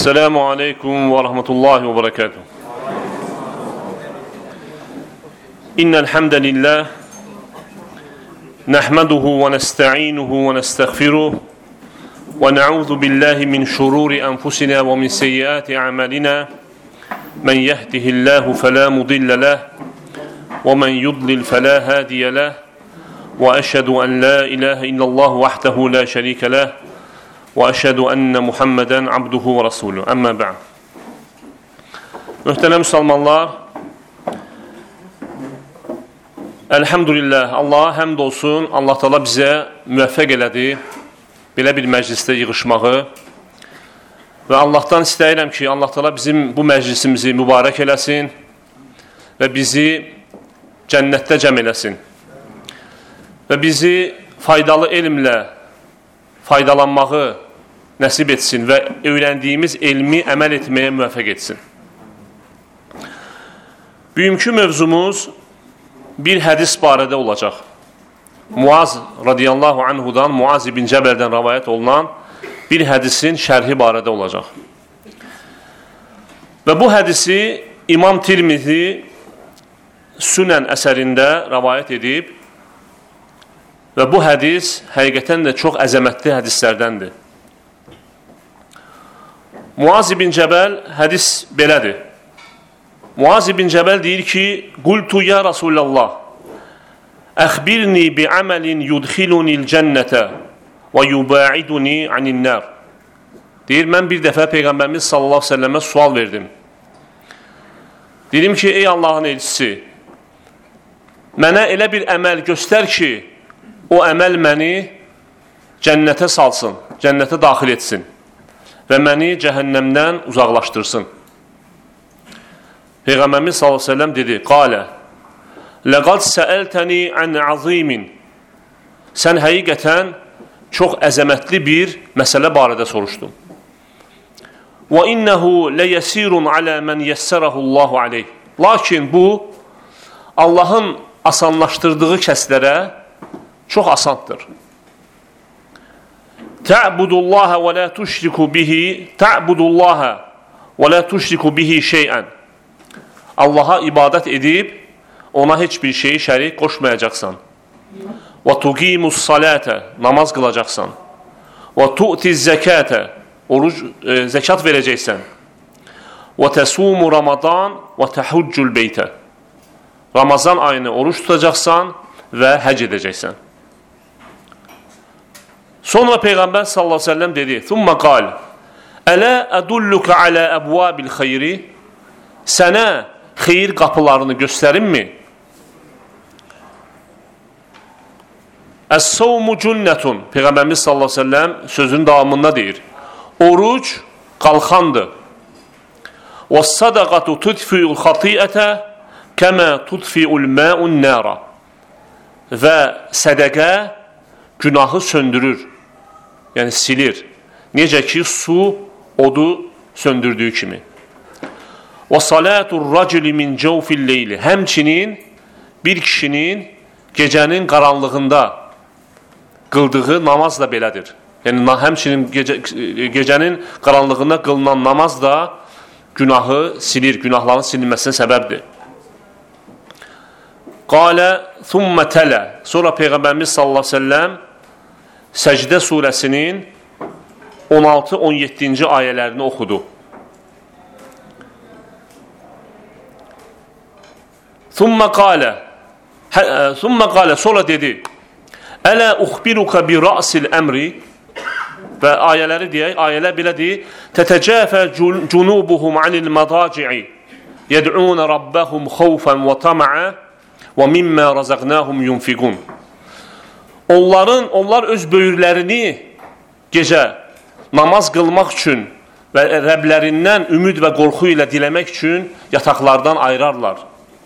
Esselamu aleyküm ve rahmetullahi ve berekatuhu. İnnel hamdelillah nahmaduhu ve nesta'inuhu ve nestağfiruh ve na'udzu billahi min şururi enfusina ve min seyyiati a'malina. Men yehdihillahu fela mudille leh ve men yudlil fela hadiye leh. Ve eşhedü en la ilahe illallah vahdehu la şerike leh. Ve eşhedü enne Muhammeden abduhu ve rasuluhu. Amma ba'd. Mühtərəm Müslümanlar, elhamdülillah, Allaha həmd olsun, Allah Teala bizə müvəffəq elədi belə bir məclisdə yığışmağı və Allahdan istəyirəm ki, Allah Teala bizim bu məclisimizi mübarək eləsin və bizi cənnətdə cəm eləsin və bizi faydalı elmlə faydalanmağı nəsib etsin və öyrəndiyimiz elmi əməl etməyə müvəffəq etsin. Bugünkü mövzumuz bir hədis barədə olacaq. Muaz radiyallahu anhudan, Muaz ibn Cəbəldən rəvayət olunan bir hədisin şərhi barədə olacaq. Və bu hədisi İmam Tirmizi Sünən əsərində rəvayət edib və bu hədis həqiqətən də çox əzəmətli hədislərdəndir. Muaz ibn Cəbəl hədis belədir. Muaz ibn Cəbəl deyir ki, Qultu ya Rasulallah, əxbirni bi əməlin yudxilunil cənnətə və yubaiduni anin-nar. Deyir, mən bir dəfə Peyğəmbərimiz sallallahu aleyhi ve sellemə sual verdim. Dedim ki, ey Allahın elçisi, mənə elə bir əməl göstər ki, o əməl məni cənnətə salsın, cənnətə daxil etsin və məni cəhənnəmdən uzaqlaşdırsın. Peyğəmbərimiz sallallahu aleyhi ve sellem dedi, Qalə, ləqad səəltəni ən azimin. Sən həqiqətən çox əzəmətli bir məsələ barədə soruşdun. Və innəhu ləyəsirun alə mən yəssərəhullahu aleyh. Lakin bu, Allahın asanlaşdırdığı kəslərə çox asandır. Ta'budullaha və la tuşriku bihi, ta'budullaha və la tuşriku bihi şeyən. Allaha ibadət edib, ona heç bir şeyi şərik qoşmayacaqsan. Və tuqimus salətə, namaz qılacaqsan. Və tu'tiz zəkətə, zəkat verəcəksən. Və təsumu Ramadan və təhuccul beytə. Ramazan ayını oruç tutacaqsan və həc edəcəksən. Sonra Peyğəmbər sallallahu aleyhi ve sellem dedi, Thumma qal, Ələ ədulluka alə əbvabil xeyri. Sənə xeyir qapılarını göstərimmi? Əs-savmu cünnətun. Peyğəmbərimiz sallallahu aleyhi ve sellem sözün davamında deyir. Oruc qalxandır. Və-sadaqatu tudfi'ul xati'ətə kəmə tudfi'ul mə'un nəra. Və sədəqə günahı söndürür, yəni silir. Necə ki, su odu söndürdüyü kimi. Və salatur racili min cəvfil leyli. Həmçinin bir kişinin gecənin qaranlığında qıldığı namaz da belədir. Yəni, həmçinin gecənin qaranlığında qılınan namaz da günahı silir, günahların silinməsinə səbəbdir. Qalə, thumma tələ. Sonra Peyğəmbərimiz sallallahu aleyhi ve sellem Səcdə surəsinin 16-17-ci ayələrini oxudu. Thumma qalə, sonra dedi, Ələ uxbiruka bi rəsil əmri. Və ayələri deyək, ayələr belə deyir, Tətəcəfə cunubuhum anil madaci'i, yəd'unə rabbəhum xawfən və tama'a və mimmə razaqnahum yunfiqun. Onlar öz böyürlərini gecə namaz qılmaq üçün və Rəblərindən ümid və qorxu ilə diləmək üçün yataqlardan ayırarlar.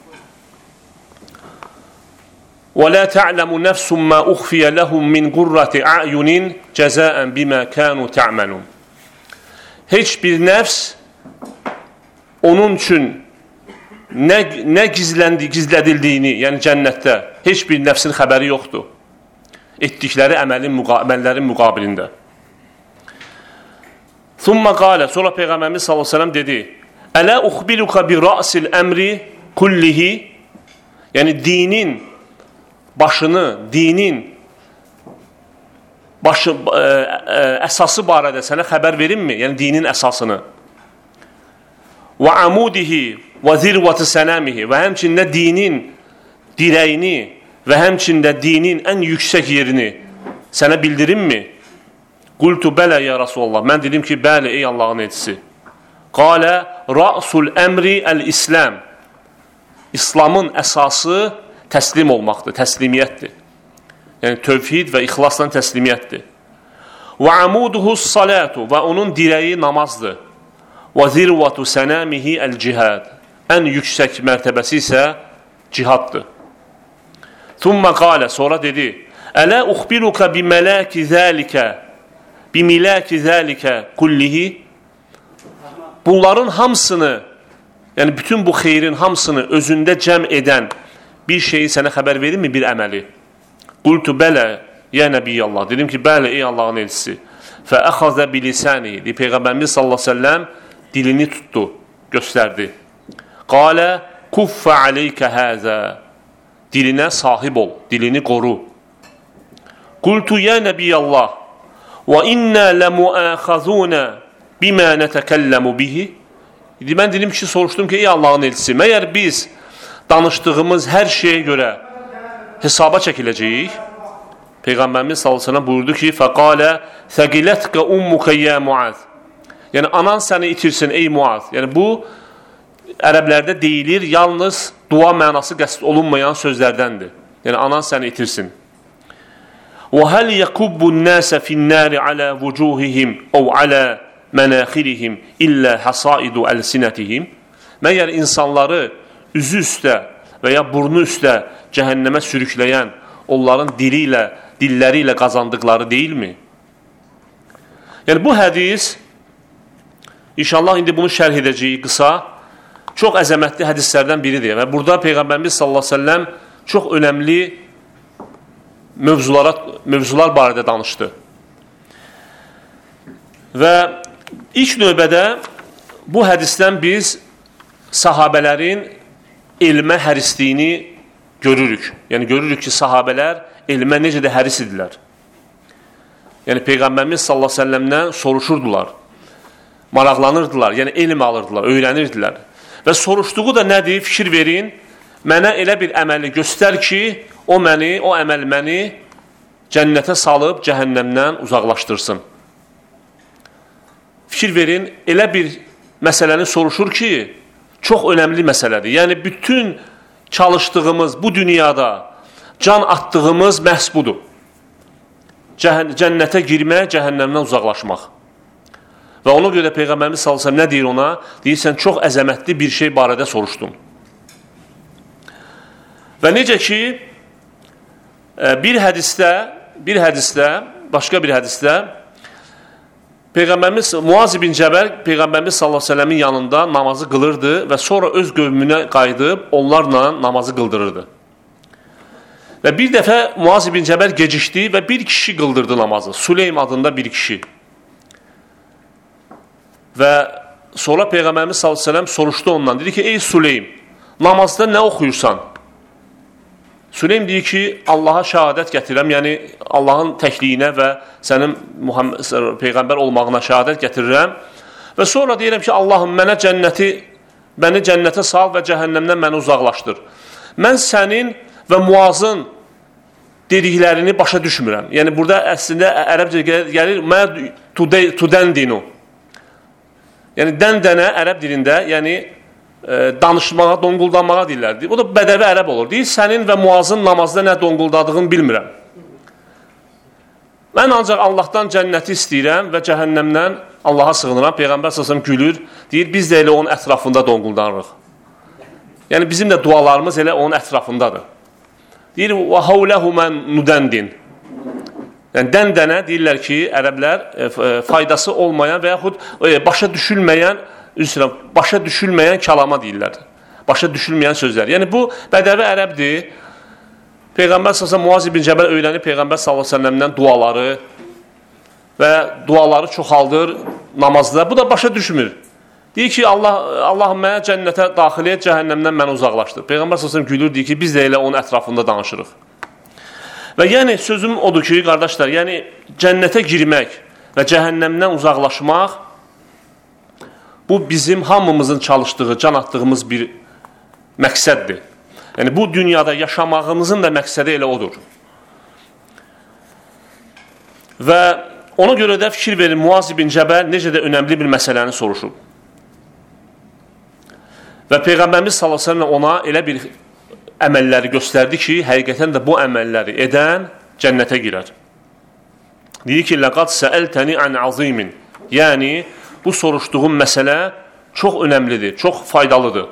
وَلَا تَعْلَمُ نَفْسٌ مَا أُخْفِيَ لَهُمْ مِنْ قُرَّةِ أَعْيُنٍ جَزَاءً بِمَا كَانُوا تَعْمَلُونَ. Heç bir nəfs onun üçün nə gizlədildiyini, yəni cənnətdə heç bir nəfsin xəbəri yoxdur. Etdikləri əməllərin müqabilində. Thumma qala, sonra Peyğəmbərimiz sallallahu əleyhi və səlləm dedi: "Ələ uxbiruka bi ra'sil əmri kullihi?" Yəni dinin başını, dinin əsası barədə sənə xəbər verimmi? Yəni dinin əsasını. Və amudihi və zirvəti sənamihi və həmçində dinin dirəyini və həmçində dinin ən yüksək yerini sənə bildirimmi? Qultu bələ ya Rasulallah. Mən dedim ki, bəli ey Allahın elçisi. Qalə ra'sul əmri əl-İslam. İslamın əsası təslim olmaqdır, təslimiyyətdir. Yəni tövhid və ixlasla təslimiyyətdir. Və amuduhus salatu və onun dirəyi namazdır. Və zirvatu sənamihi əl-cihad. Ən yüksək mərtəbəsi isə cihaddır. Thumma qala, sonra dedi: "Ələ uxbiruka biməlaki zəlikə bimilaki zəlikə kullihi?" Bunların hamısını, yəni bütün bu xeyrin hamısını özündə cəm edən bir şeyi sənə xəbər verirmi, bir əməli? Qultu bələ ya Nəbiyyallah. Dedim ki, bəli ey Allahın elçisi. Fəəxəzə bilisani. Peyğəmbərimiz sallallahu əleyhi və səlləm dilini tutdu, göstərdi. Qalə kuffə aleykə həzə. Dilinə sahib ol, dilini qoru. Qultu ya Nəbiyyallah. Və innə ləmuəxəzunə bimə nətəkəlləmu bihi. Mən dedim ki, soruşdum ki, ey Allahın elçisi, məyər biz danışdığımız hər şeyə görə hesaba çəkiləcəyik? Peyğəmbərimiz sallallahu əleyhi və səlləm buyurdu ki, fəqalə səqilətkə ummukə ya Muaz. Yəni anan səni itirsin ey Muaz. Yəni bu ərəblərdə deyilir, yalnız dua mənası qəsd olunmayan sözlərdəndir. Yəni anan səni itirsin. Və həl yəkubbun nəsə finnəri alə vucuhihim əv alə mənaxirihim illə həsaidu əlsinətihim. Məyər insanları üzü üstə və ya burnu üstə cəhənnəmə sürükləyən onların dilləri ilə qazandıqları deyilmi? Yəni bu hədis, inşallah indi bunu şərh edəcəyik qısa, çox əzəmətli hədislərdən biridir. Və burada Peyğəmbərimiz sallallahu əleyhi və səlləm çox önəmli mövzular barədə danışdı. Və ilk növbədə bu hədisdən biz sahabələrin elmə hərisliyini görürük. Yəni görürük ki, sahabələr elmə necə də həris idilər. Yəni Peyğəmbərimiz sallallahu əleyhi və səlləmdən soruşurdular, maraqlanırdılar, yəni elm alırdılar, öyrənirdilər. Və soruşduğu da nədir? Fikir verin, mənə elə bir əməli göstər ki, o əməl məni cənnətə salıb cəhənnəmdən uzaqlaşdırsın. Fikir verin, elə bir məsələni soruşur ki, çox önəmli məsələdir. Yəni bütün çalışdığımız bu dünyada can atdığımız məhz budur. Cənnətə girmək, cəhənnəmdən uzaqlaşmaq. Və ona görə Peyğəmbərimiz sallallahu əleyhi və səlləm nə deyir ona? Deyir, sən çox əzəmətli bir şey barədə soruşdun. Və necə ki, başqa bir hədisdə Peyğəmbərimiz Muaz ibn Cəbəl Peyğəmbərimiz sallallahu əleyhi və səlləmin yanında namazı qılırdı və sonra öz qövmünə qayıdıb onlarla namazı qıldırırdı. Və bir dəfə Muaz ibn Cəbəl gecikdi və bir kişi qıldırdı namazı. Süleym adında bir kişi. Və sonra Peyğəmbərimiz sallallahu əleyhi və səlləm soruşdu ondan. Dedi ki, ey Süleym, namazda nə oxuyursan? Süleym deyir ki, Allaha şəhadət gətirirəm, yəni Allahın təkliyinə və sənin Peyğəmbər olmağına şəhadət gətirirəm. Və sonra deyirəm ki, Allahım, məni cənnətə sal və cəhənnəmdən məni uzaqlaşdır. Mən sənin və Muazın dediklərini başa düşmürəm. Yəni burada əslində ərəbcə gəlir, mə tudəndinu. Yəni dəndənə ərəb dilində, yəni danışmağa, donquldanmağa deyirlərdir. O da bədəvi ərəb olur. Deyir, sənin və Muazın namazda nə donquldadığını bilmirəm. Mən ancaq Allahdan cənnəti istəyirəm və cəhənnəmdən Allaha sığınıram. Peyğəmbər sallallahu əleyhi və səlləm gülür. Deyir, biz də elə onun ətrafında donquldanırıq. Yəni bizim də dualarımız elə onun ətrafındadır. Deyir, və havləhu mən nudəndin. Yəni dəndənə deyirlər ki, ərəblər faydası olmayan və yaxud başa düşülməyən kəlama deyirlər. Başa düşülməyən sözlər. Yəni bu bədəvi ərəbdir. Peyğəmbər sallallahu əleyhi və səlləm Muaz ibn Cəbəl öyrənib Peyğəmbər sallallahu əleyhi və səlləmdən duaları və duaları çoxaldır namazda. Bu da başa düşmür. Deyir ki, Allahım mənə cənnətə daxil et, cəhənnəmdən məni uzaqlaşdır. Peyğəmbər s.ə.v gülür, deyir ki, biz də elə onun ətrafında danışırıq. Və yəni sözüm odur ki, qardaşlar, yəni cənnətə girmək və cəhənnəmdən uzaqlaşmaq bu bizim hamımızın çalışdığı, can atdığımız bir məqsəddir. Yəni bu dünyada yaşamağımızın da məqsədi elə odur. Və ona görə də fikir verin, Muaz ibn Cəbəl necə də önəmli bir məsələni soruşub. Və Peyğəmbərimiz sallallahu əleyhi və səlləm ona elə bir əməlləri göstərdi ki, həqiqətən də bu əməlləri edən cənnətə girər. Deyir ki, laqad sa'altani an azimin. Yəni bu soruşduğum məsələ çox önəmlidir, çox faydalıdır.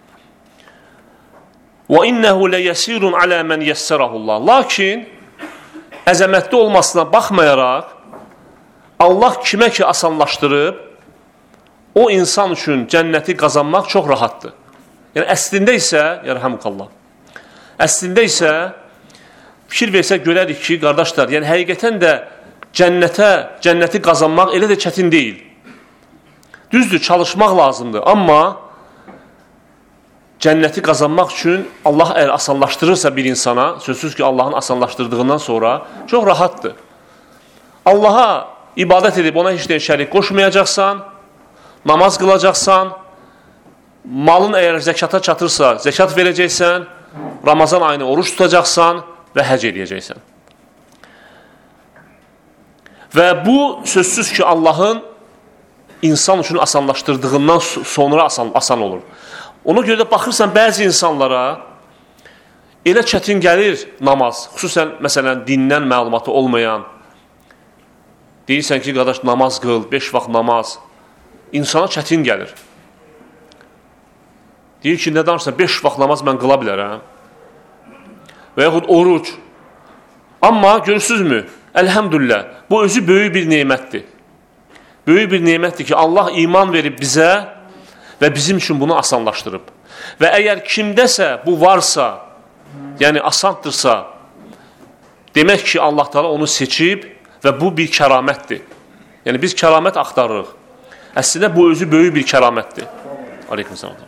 Və innehu leyesirun ala men yessarahullah. Lakin əzəmətli olmasına baxmayaraq Allah kimə ki asanlaşdırıb, o insan üçün cənnəti qazanmaq çox rahatdır. Yəni əslində isə, yarhamukallah. Əslində isə fikir versək görərik ki, qardaşlar, yəni həqiqətən də cənnəti qazanmaq elə də çətin deyil. Düzdür, çalışmaq lazımdır, amma cənnəti qazanmaq üçün Allah əgər asanlaşdırırsa bir insana, sözsüz ki, Allahın asanlaşdırdığından sonra çox rahatdır. Allaha ibadət edib ona heç nəyə şərik qoşmayacaqsan, namaz qılacaqsan, malın əgər zəkata çatırsa, zəkat verəcəksən, Ramazan ayını oruç tutacaqsan və həc edəcəksən. Və bu sözsüz ki, Allahın insan üçün asanlaşdırdığından sonra asan olur. Ona görə də baxırsan, bəzi insanlara elə çətin gəlir namaz, xüsusən, məsələn, dindən məlumatı olmayan, deyirsən ki, qardaş, namaz qıl, 5 vaxt namaz, insana çətin gəlir. Deyir ki, nə danırsan, 5 vaxt namaz mən qıla bilərəm. Və yaxud oruc. Amma görürsünüzmü, əlhəmdülillah, bu özü böyük bir nemətdir. Böyük bir nemətdir ki, Allah iman verib bizə və bizim üçün bunu asanlaşdırıb. Və əgər kimdəsə bu varsa, yəni asandırsa, demək ki, Allah Teala onu seçib və bu bir kəramətdir. Yəni biz kəramət axtarırıq. Əslində bu özü böyük bir kəramətdir. Aleykümselam.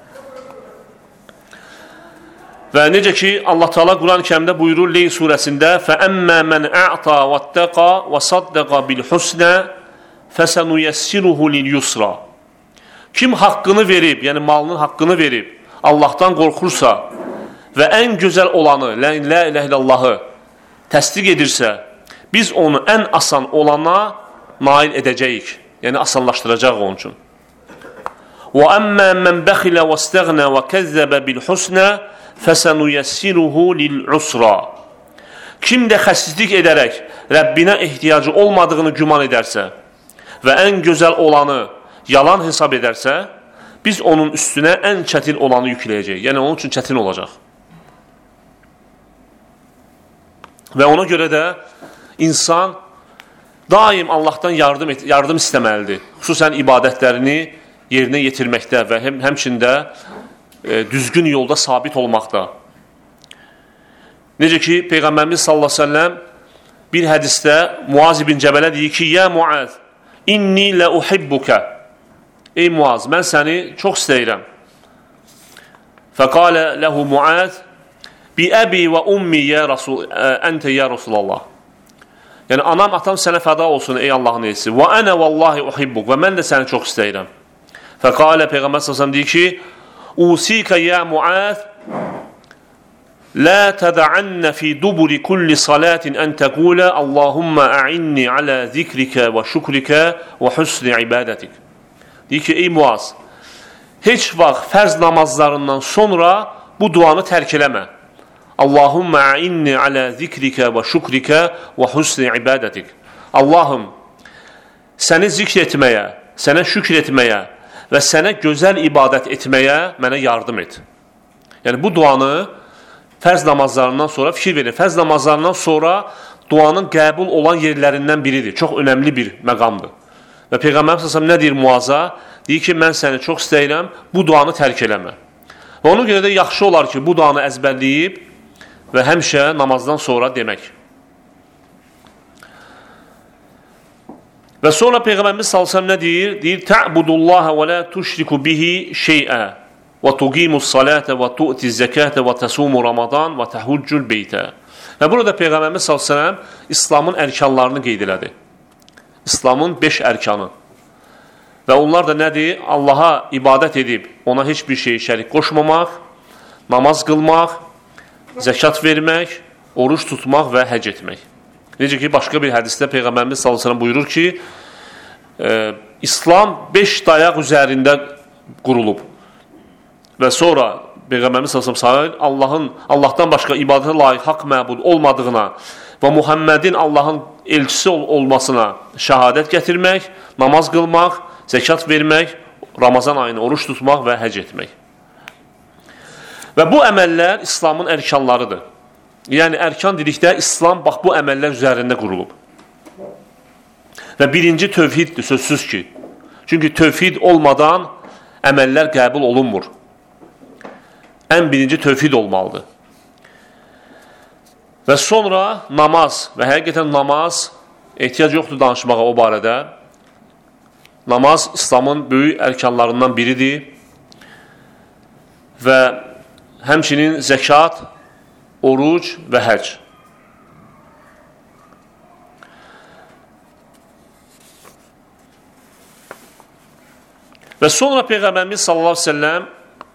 Və necə ki, Allah Teala Quran-ı Kərimdə buyurur Leyl surəsində فَأَمَّا مَنْ أَعْطَى وَاتَّقَى وَصَدَّقَ بِالْحُسْنَى فَسَنُيَسِّرُهُ لِلْيُسْرَى. Kim haqqını verib, yəni malının haqqını verib, Allahdan qorxursa və ən gözəl olanı, la ilahe illallahı təsdiq edirsə, biz onu ən asan olana nail edəcəyik. Yəni asanlaşdıracaq onun üçün. وَأَمَّا مَنْ بَخِلَ وَاسْتَغْنَى وَكَذَّبَ بِالْحُسْنَى فَسَنُيَسِّرُهُ لِلْعُسْرَى. Kim də xəsislik edərək Rəbbinə ehtiyacı olmadığını güman edərsə və ən gözəl olanı yalan hesab edərsə, biz onun üstünə ən çətin olanı yükləyəcəyik. Yəni onun üçün çətin olacaq. Və ona görə də insan daim Allahdan yardım istəməlidir. Xüsusən ibadətlərini yerinə yetirməkdə və həmçində düzgün yolda sabit olmaqda. Necə ki, Peyğəmbərimiz sallallahu əleyhi və səlləm bir hədisdə Muaz ibn Cəbələ deyir ki, "Ya Muaz, inni la uhibbuka." Ey Muaz, mən səni çox istəyirəm. Fəqalə ləhu Muaz, "Bi əbi və ummi ya Rasul, əntə ya Rasulallah." Yəni anam, atam sənə fəda olsun ey Allahın elçisi. "Və ana vallahi uhibbuk." Və mən də səni çox istəyirəm. Fəqalə Peyğəmbər sallallahu əleyhi və səlləm deyir ki, "Usika ya Muaz, la tad'anna fi duburi kulli salatin an taqula Allahumma a'inni ala zikrika və şükrika və husni ibadatik." Deyir ki, ey Muaz, heç vaxt fərz namazlarından sonra bu duanı tərk eləmə. Allahumma a'inni ala zikrika və şükrika və husni ibadatik. Allahım, səni zikr etməyə, sənə şükr etməyə və sənə gözəl ibadət etməyə mənə yardım et. Yəni bu duanı fərz namazlarından sonra fikir verin. Fərz namazlarından sonra duanın qəbul olan yerlərindən biridir. Çox önəmli bir məqamdır. Və Peyğəmbər s.ə.v nə deyir Muaza? Deyir ki, mən səni çox istəyirəm, bu duanı tərk eləmə. Və ona görə də yaxşı olar ki, bu duanı əzbərləyib və həmişə namazdan sonra demək. Və sonra Peyğəmbərimiz sallallahu əleyhi və səlləm nə deyir? Deyir: "Ta'budullaha və la tuşriku bihi şey'a və tuqimus salata və tu'tiz zakata və tasumu Ramazan və tahujjul beytə." Və burada Peyğəmbərimiz sallallahu əleyhi və səlləm İslamın ərkanlarını qeyd elədi. İslamın 5 ərkanı. Və onlar da nədir? Allaha ibadət edib, ona heç bir şey şərik qoşmamaq, namaz qılmaq, zəkat vermək, oruç tutmaq və həcc etmək. Necə ki, başqa bir hədisdə Peyğəmbərimiz sallallahu əleyhi və səlləm buyurur ki, İslam 5 dayaq üzərində qurulub. Və sonra Peyğəmbərimiz sallallahu əleyhi və səlləm Allahdan başqa ibadətə layiq haqq məbud olmadığına və Muhammedin Allahın elçisi olmasına şəhadət gətirmək, namaz qılmaq, zəkat vermək, Ramazan ayını oruç tutmaq və həcc etmək. Və bu əməllər İslamın ərkanlarıdır. Yəni, ərkan dedikdə İslam bax bu əməllər üzərində qurulub. Və birinci tövhiddir, sözsüz ki. Çünki tövhid olmadan əməllər qəbul olunmur. Ən birinci tövhid olmalıdır. Və sonra namaz və həqiqətən namaz, ehtiyac yoxdur danışmağa o barədə. Namaz İslamın böyük ərkanlarından biridir və həmçinin zəkat, oruc və həcc. Və sonra Peyğəmbərimiz sallallahu əleyhi və səlləm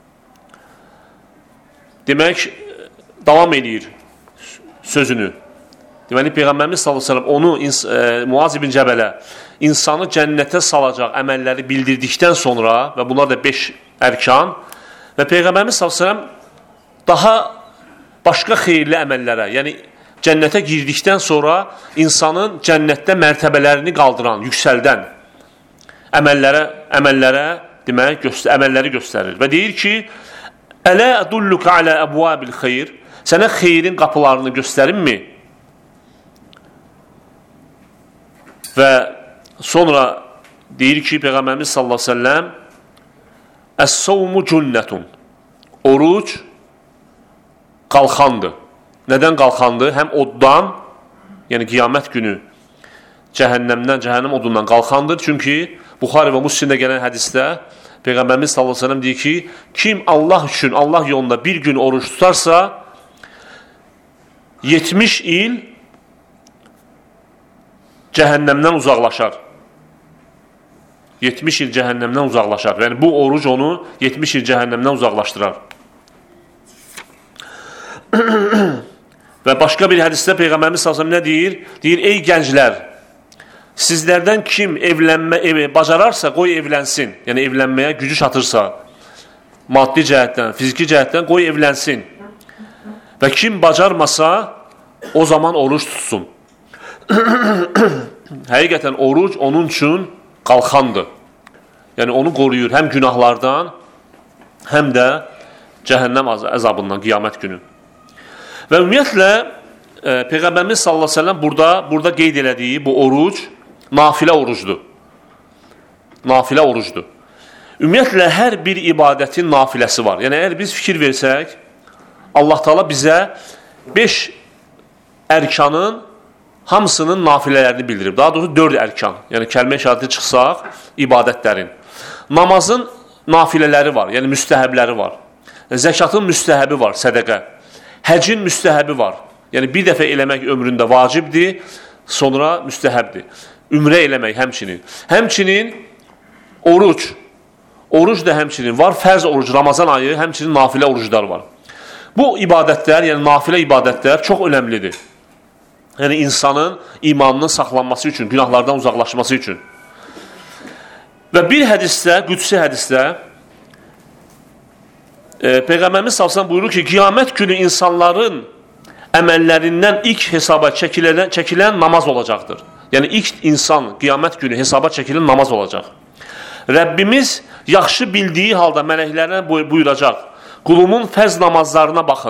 demək davam edir sözünü. Deməli Peyğəmbərimiz sallallahu əleyhi və səlləm onu Muaz ibn Cəbələ insanı cənnətə salacaq əməlləri bildirdikdən sonra və bunlar da 5 ərkan və Peyğəmbərimiz sallallahu əleyhi və səlləm daha başqa xeyirli əməllərə, yəni cənnətə girdikdən sonra insanın cənnətdə mərtəbələrini qaldıran, yüksəldən əməllərə demək, əməlləri göstərir. Və deyir ki, "Ələ ədulluka alə əbvabil xeyr?" Sənə xeyrin qapılarını göstərinmi? Və sonra deyir ki, Peyğəmbərimiz sallallahu əleyhi və səlləm, "Əs-savmu cunnətun." Oruc qalxandır. Nədən qalxandır? Həm oddan, yəni qiyamət günü cəhənnəm odundan qalxandır. Çünki Buxari və Müslimdə gələn hədisdə Peyğəmbərimiz sallallahu əleyhi və səlləm deyir ki, kim Allah üçün, Allah yolunda bir gün oruç tutarsa 70 il cəhənnəmdən uzaqlaşar. 70 il cəhənnəmdən uzaqlaşar. Yəni bu oruc onu 70 il cəhənnəmdən uzaqlaşdırar. Və başqa bir hədisdə Peyğəmbərimiz sallallahu əleyhi və səlləm nə deyir? Deyir: "Ey gənclər, sizlərdən kim bacararsa qoy evlənsin." Yəni evlənməyə gücü çatırsa, maddi cəhətdən, fiziki cəhətdən qoy evlənsin. Və kim bacarmasa o zaman oruç tutsun. Həqiqətən oruc onun üçün qalxandır. Yəni onu qoruyur həm günahlardan, həm də cəhənnəm əzabından qiyamət günü. Və ümumiyyətlə Peyğəmbərimiz sallallahu əleyhi və səlləm burada qeyd elədiyi bu oruc nafilə orucdur. Nafilə orucdur. Ümumiyyətlə hər bir ibadətin nafiləsi var. Yəni əgər biz fikir versək, Allah Taala bizə 5 ərkanın hamısının nafilələrini bildirib. Daha doğrusu 4 ərkan. Yəni kəlmə-i şəhadətə çıxsaq, ibadətlərin. Namazın nafilələri var, yəni müstəhəbləri var. Zəkatın müstəhəbi var, sədəqə. Həcin müstəhəbi var. Yəni bir dəfə eləmək ömründə vacibdir, sonra müstəhəbdir. Ümrə eləmək həmçinin. Həmçinin oruc. Oruc da həmçinin var. Fərz oruc, Ramazan ayı, həmçinin nafilə oruclar var. Bu ibadətlər, yəni nafilə ibadətlər çox önəmlidir. Yəni insanın imanının saxlanması üçün, günahlardan uzaqlaşması üçün. Və bir hədisdə, qüdsi hədisdə Peyğəmbərimiz sallallahu əleyhi və səlləm buyurur ki, qiyamət günü insanların əməllərindən ilk hesaba çəkilən namaz olacaqdır. Yəni ilk insan qiyamət günü hesaba çəkilən namaz olacaq. Rəbbimiz yaxşı bildiyi halda mələklərə buyuracaq: "Qulumun fərz namazlarına baxın.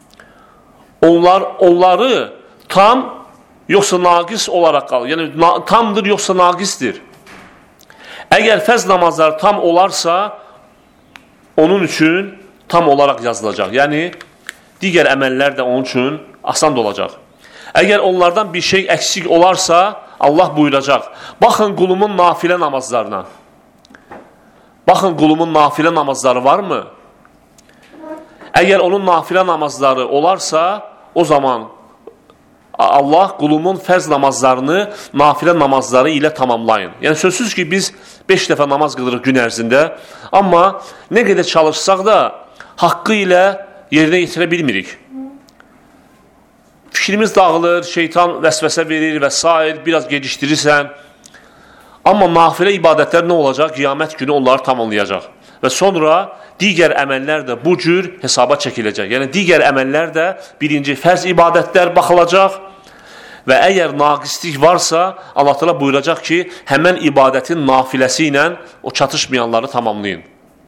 Onları tam yoxsa naqis olaraq qalır. Yəni tamdır yoxsa naqisdir. Əgər fərz namazlar tam olarsa, onun üçün tam olaraq yazılacaq. Yəni digər əməllər də onun üçün asan olacaq. Əgər onlardan bir şey əksik olarsa, Allah buyuracaq, baxın qulumun nafilə namazlarına. Baxın qulumun nafilə namazları varmı? Əgər onun nafilə namazları olarsa, o zaman Allah qulumun fərz namazlarını nafilə namazları ilə tamamlayın. Yəni sözsüz ki, biz 5 dəfə namaz qılırıq gün ərzində, amma nə qədər çalışsaq da haqqı ilə yerinə yetirə bilmirik. Fikrimiz dağılır, şeytan vəsvəsə verir və s. biraz gecişdirirsən. Amma nafilə ibadətlər nə olacaq? Qiyamət günü onları tamamlayacaq. Və sonra digər əməllər də bu cür hesaba çəkiləcək. Yəni digər əməllər də birinci fərz ibadətlər baxılacaq və əgər naqislik varsa, Allah təala buyuracaq ki, həmən ibadətin nafiləsi ilə o çatışmayanları tamamlayın.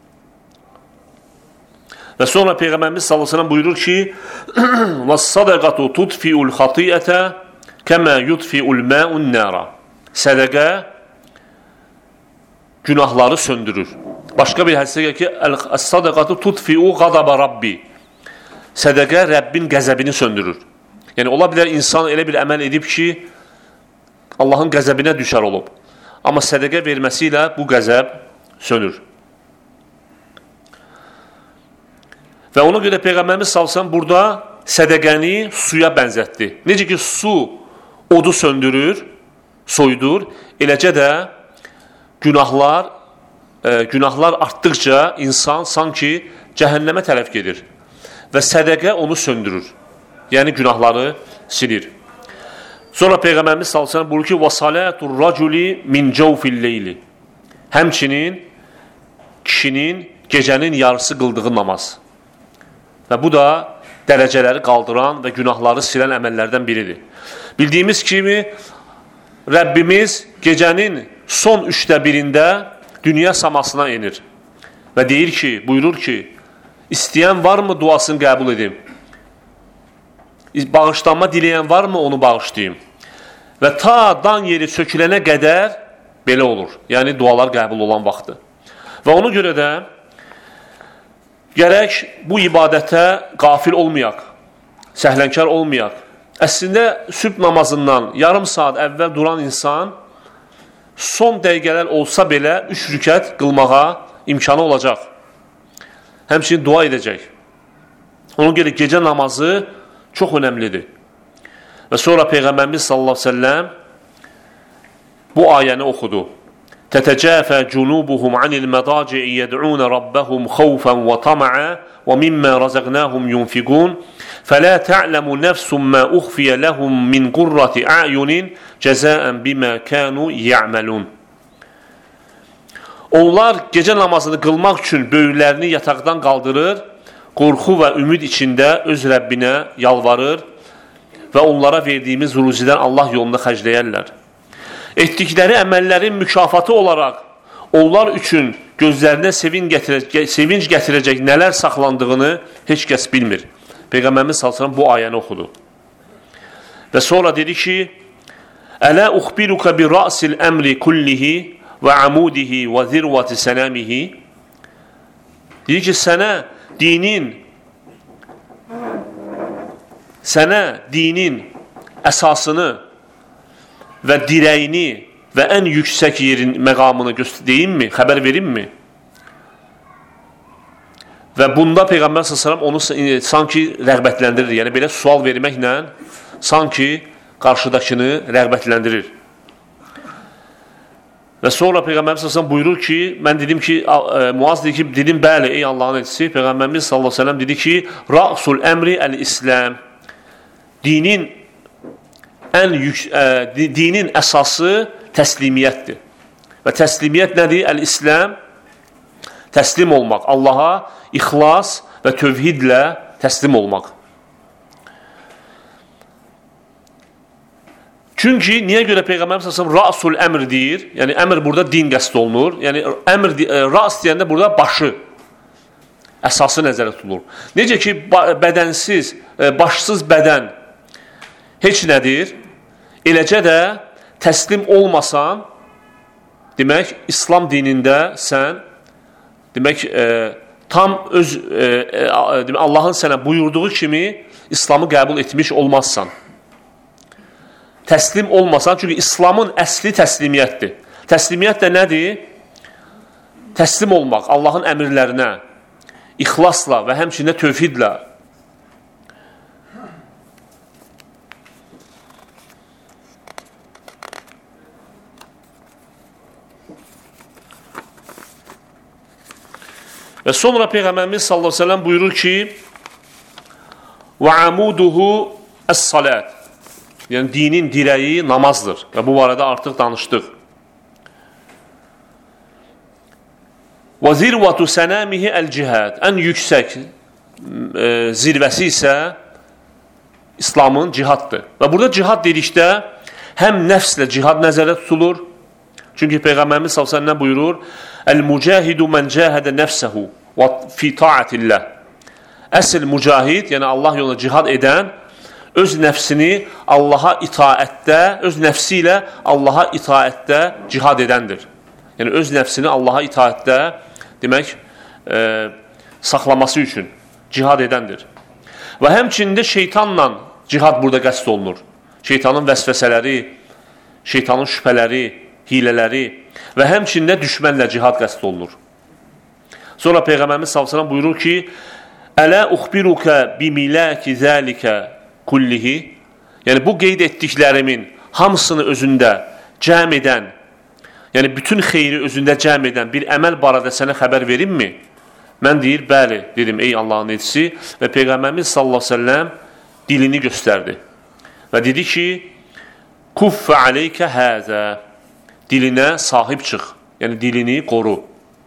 Və sonra Peyğəmbərimiz sallallahu əleyhi və səlləm buyurur ki: "Vəs-sadaqatu tudfi'ul xati'ətə kəmə yudfi'ul ma'un nara." Sədaqə günahları söndürür. Başqa bir hədisdə gəlir ki, "Əs-sadaqatu tudfi'u ghadaba rabbi." Sədaqə Rəbbin qəzəbini söndürür. Yəni ola bilər insan elə bir əməl edib ki, Allahın qəzəbinə düşər olub. Amma sədaqə verməsi ilə bu qəzəb sönür. Və ona görə Peyğəmbərimiz sallallahu burada sədaqəni suya bənzətdi. Necə ki, su odu söndürür, soyudur, eləcə də günahlar artdıqca insan sanki cəhənnəmə tərəf gedir və sədaqə onu söndürür. Yəni günahları silir. Sonra Peyğəmbərimiz sallallahu əleyhi və səlləm buyurur ki: "Və salatur raculi min cawfil leyli." Həmçinin kişinin gecənin yarısı qıldığı namaz. Və bu da dərəcələri qaldıran və günahları silən əməllərdən biridir. Bildiyimiz kimi Rəbbimiz gecənin son 1/3-də dünya samasına enir və deyir ki, buyurur ki, istəyən varmı duasını qəbul edim? Bağışlanma diləyən varmı onu bağışlayayım? Və ta dan yeri sökülənə qədər belə olur. Yəni dualar qəbul olan vaxtı. Və ona görə də gərək bu ibadətə qafil olmayaq, səhlənkar olmayaq. Əslində sübh namazından yarım saat əvvəl duran insan son dəqiqələr olsa belə 3 rükət qılmağa imkanı olacaq. Həmçinin dua edəcək. Ona görə gecə namazı çox önəmlidir. Və sonra Peyğəmbərimiz sallallahu əleyhi və səlləm bu ayəni oxudu. Tətəcəfə cunubuhum anil mədaci'i yəd'un rabbahum xawfan və tama'a və mimma razaqnahum yunfiqun fəla ta'lamu nafsun ma ukhfiya lahum min qurrati a'yunin cəzaən bima kanu ya'malun. Onlar gecə namazını qılmaq üçün böyürlərini yataqdan qaldırır, qorxu və ümid içində öz Rəbbinə yalvarır və onlara verdiyimiz ruzidən Allah yolunda xərcləyərlər. Etdikləri əməllərin mükafatı olaraq onlar üçün gözlərinə sevinc gətirəcək nələr saxlandığını heç kəs bilmir. Peyğəmbərimiz sallallahu əleyhi və səlləm bu ayəni oxudu. Və sonra dedi ki: "Ələ uxbiruka bi ra'sil əmri kullihi və amudihi və zirvati sənamihi." Deyir ki, sənə dinin əsasını və dirəyini və ən yüksək yerin məqamını deyimmi, xəbər verimmi? Və bunda Peyğəmbər s.ə.v onu sanki rəğbətləndirir. Yəni belə sual verməklə sanki qarşıdakını rəğbətləndirir. Və sonra Peyğəmbər s.ə.v buyurur ki, mən dedim ki, Muaz dedi ki, dedim bəli ey Allahın elçisi. Peyğəmbərimiz s.ə.v dedi ki, Ra'sul əmri əl-İsləm. Dinin əsası təslimiyyətdir. Və təslimiyyət nədir? Əl-İsləm, təslim olmaq. Allaha ixlas və tövhidlə təslim olmaq. Çünki niyə görə Peyğəmbərimiz s.ə.v Ra'sul əmr deyir? Yəni əmr burada din qəsd olunur. Yəni Ra's deyəndə burada başı, əsası nəzərdə tutulur. Necə ki, bədənsiz, başsız bədən heç nədir? Eləcə də təslim olmasan, demək, İslam dinində sən, demək, tam öz Allahın sənə buyurduğu kimi İslamı qəbul etmiş olmazsan. təslim olmasan, çünki İslamın əsli təslimiyyətdir. Təslimiyyət də nədir? Təslim olmaq Allahın əmrlərinə, ixlasla və həmçində tövhidlə. Və sonra Peyğəmbərimiz sallallahu əleyhi və səlləm buyurur ki: "Və amuduhu es-salat." Yəni dinin dirəyi namazdır. Və bu barədə artıq danışdıq. "Və zirvatu sanamihi el-cihad." Ən yüksək zirvəsi isə İslamın cihaddır. Və burada cihad dedikdə həm nəfslə cihad nəzərdə tutulur. Çünki Peyğəmbərimiz sallallahu əleyhi və səlləm buyurur: "El-mucahidu men cahada nefsehu və fi taatillah." Əsl mücahid, yəni Allah yolunda cihad edən öz nəfsini Allaha itaətdə, öz nəfsi ilə Allaha itaətdə cihad edəndir. Yəni öz nəfsini Allaha itaətdə demək saxlaması üçün cihad edəndir. Və həmçində şeytanla cihad burada qəsd olunur. Şeytanın vəsvəsələri, şeytanın şübhələri, hilələri və həmçində düşmənlə cihad qəsd olunur. Sonra Peyğəmbərimiz sallallahu əleyhi və səlləm buyurur ki: "Ələ uxbiruka bimilaki zalika kullihi." Yəni bu qeyd etdiklərimin hamısını özündə cəm edən, yəni bütün xeyri özündə cəm edən bir əməl barədə sənə xəbər verimmi? Mən deyir, bəli, dedim, ey Allahın elçisi, və Peyğəmbərimiz sallallahu əleyhi və səlləm dilini göstərdi və dedi ki: "Kuffə aleykə həzə." Dilinə sahib çıx, yəni dilini qoru.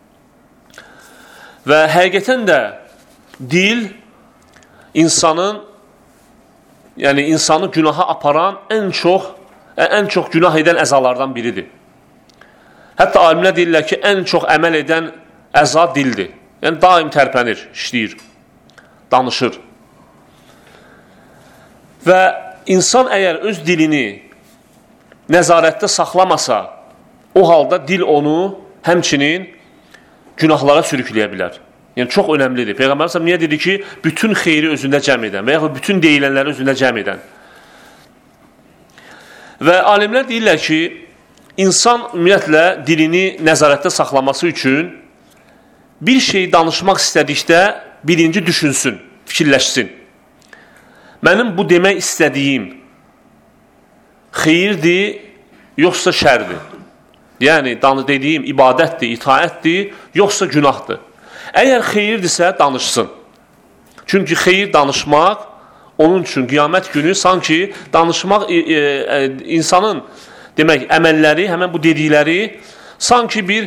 Və həqiqətən də dil insanın, yəni insanı günaha aparan ən çox günah edən əzalardan biridir. Hətta alimlər deyirlər ki, ən çox əməl edən əza dildir. Yəni daim tərpənir, işləyir, danışır. Və insan əgər öz dilini nəzarətdə saxlamasa, o halda dil onu həmçinin günahlara sürükləyə bilər. Yəni çox önəmlidir. Peyğəmbər s.ə.v niyə dedi ki, bütün xeyri özündə cəm edən və yaxud bütün deyilənləri özündə cəm edən. Və alimlər deyirlər ki, insan ümumiyyətlə dilini nəzarətdə saxlaması üçün bir şey danışmaq istədikdə birinci düşünsün, fikirləşsin. Mənim bu demək istədiyim xeyirdir, yoxsa şərdir? Yəni, dediyim ibadətdir, itaətdir, yoxsa günahdır? Əgər xeyirdirsə, danışsın. Çünki xeyir danışmaq, onun üçün qiyamət günü sanki danışmaq insanın demək, əməlləri, həmən bu dedikləri sanki bir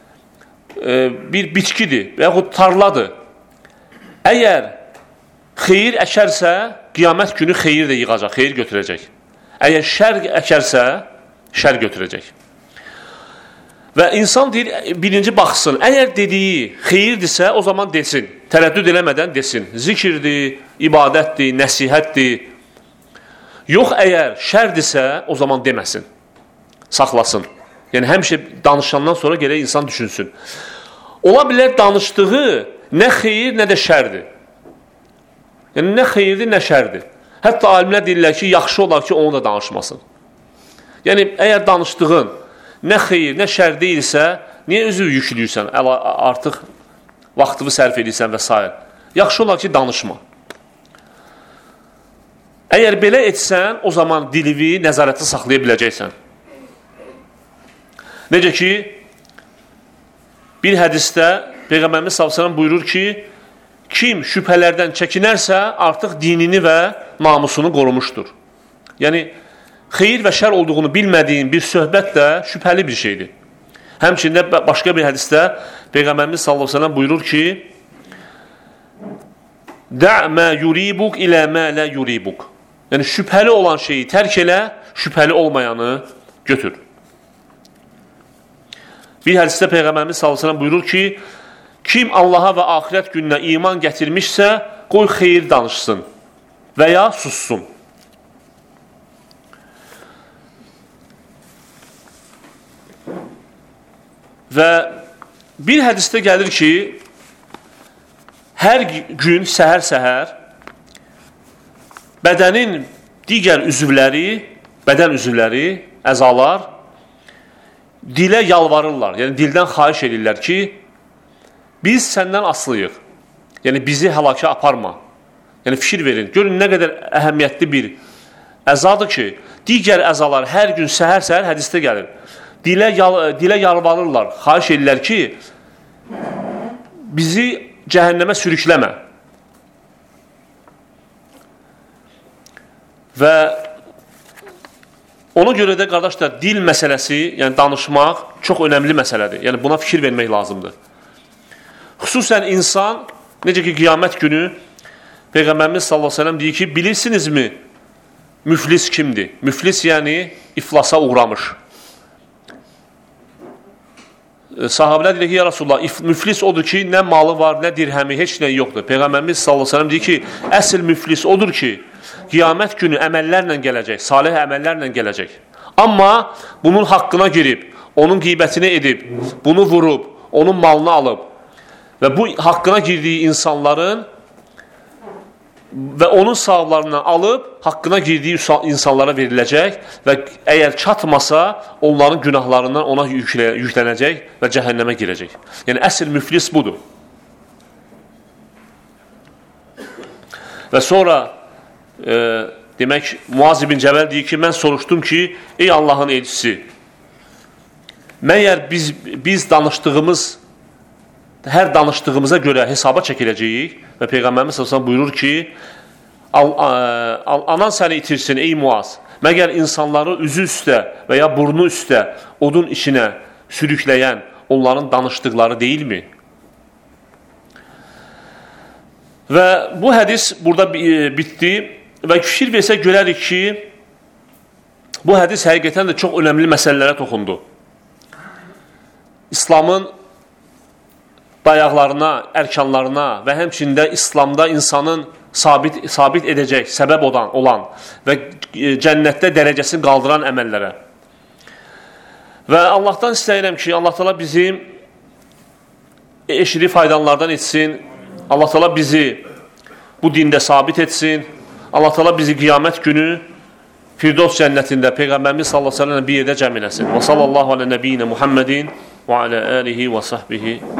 bitkidir və yaxud tarladır. Əgər xeyir əkərsə, qiyamət günü xeyir də yığacaq, xeyir götürəcək. Əgər şər əkərsə, şər götürəcək. Və insan deyir, birinci baxsın, əgər dediyi xeyirdirsə, o zaman desin, tərəddüd eləmədən desin. Zikirdir, ibadətdir, nəsihətdir. Yox, əgər şərdirsə, o zaman deməsin, saxlasın. Yəni, həmişə danışandan sonra gərək insan düşünsün. Ola bilər danışdığı nə xeyir, nə də şərdir. Yəni, nə xeyirdir, nə şərdir. Hətta alimlər deyirlər ki, yaxşı olar ki, onu da danışmasın. Yəni, əgər danışdığın nə xeyir, nə şər deyilsə, niyə özü yüklüyürsən, artıq vaxtını sərf edirsən və s. Yaxşı olar ki, danışma. Əgər belə etsən, o zaman dilini nəzarətdə saxlaya biləcəksən. Necə ki, bir hədisdə Peyğəmbərimiz s.ə.v buyurur ki, kim şübhələrdən çəkinərsə, artıq dinini və namusunu qorumuşdur. Yəni, xeyir və şər olduğunu bilmədiyin bir söhbət də şübhəli bir şeydir. Həmçində başqa bir hədisdə Peyğəmbərimiz s.ə.v buyurur ki, "Dəʼ mə yuribuk ilə mə lə yuribuk." Yəni, şübhəli olan şeyi tərk elə, şübhəli olmayanı götür. Bir hədisdə Peyğəmbərimiz s.ə.v buyurur ki, kim Allaha və axirət gününə iman gətirmişsə, qoy xeyir danışsın və ya sussun. Və bir hədisdə gəlir ki, hər gün səhər-səhər bədənin digər üzvləri bədən üzvləri, əzalar dilə yalvarırlar. Yəni dildən xahiş edirlər ki, biz səndən asılıyıq. Yəni bizi həlakə aparma. Yəni fikir verin. Görün nə qədər əhəmiyyətli bir əzadır ki, digər əzalar hər gün səhər-səhər hədisdə gəlir. Dilə yalvarırlar, xahiş edirlər ki, bizi cəhənnəmə sürükləmə. Və ona görə də qardaşlar, dil məsələsi, yəni danışmaq çox önəmli məsələdir. Yəni buna fikir vermək lazımdır. Xüsusən insan, necə ki qiyamət günü Peyğəmbərimiz sallallahu əleyhi və səlləm deyir ki, bilirsinizmi müflis kimdir? Müflis yəni iflasa uğramış. Sahabələr deyir ki, ya Rasulullah, müflis odur ki, nə malı var, nə dirhəmi, heç nə yoxdur. Peyğəmbərimiz sallallahu əleyhi və səlləm deyir ki, əsl müflis odur ki, qiyamət günü əməllərlə gələcək, salih əməllərlə gələcək. Amma bunun haqqına girib, onun qeybətini edib, bunu vurub, onun malını alıb və bu haqqına girdiyi insanların və onun savablarından alıb, haqqına girdiyi insanlara veriləcək və əgər çatmasa, onların günahlarından ona yüklənəcək və cəhənnəmə girəcək. Yəni, əsl müflis budur. Və sonra demək, Muaz ibn Cəbəl deyir ki, mən soruşdum ki, ey Allahın elçisi, məyər biz danışdığımız, hər danışdığımıza görə hesaba çəkiləcəyik və Peyğəmbərimiz sallallahu buyurur ki, anan səni itirsin ey Muaz, məgər insanları üzü üstə və ya burnu üstə odun içinə sürükləyən onların danışdıqları deyilmi? Və bu hədis burada bitdi və fikir versə görərik ki, bu hədis həqiqətən də çox önəmli məsələlərə toxundu. İslamın dayaqlarına, ərkanlarına və həmçində İslamda insanın sabit edəcək səbəb olan və cənnətdə dərəcəsini qaldıran əməllərə. Və Allahdan istəyirəm ki, Allah Teala bizi eşidi faydalardan etsin, Allah Teala bizi bu dində sabit etsin, Allah Teala bizi qiyamət günü Firdevs cənnətində Peyğəmbərimiz sallallahu əleyhi və səlləm bir yerdə cəm eləsin. Və sallallahu alə nəbiyyinə Muhammedin və alə alihi və sahbihi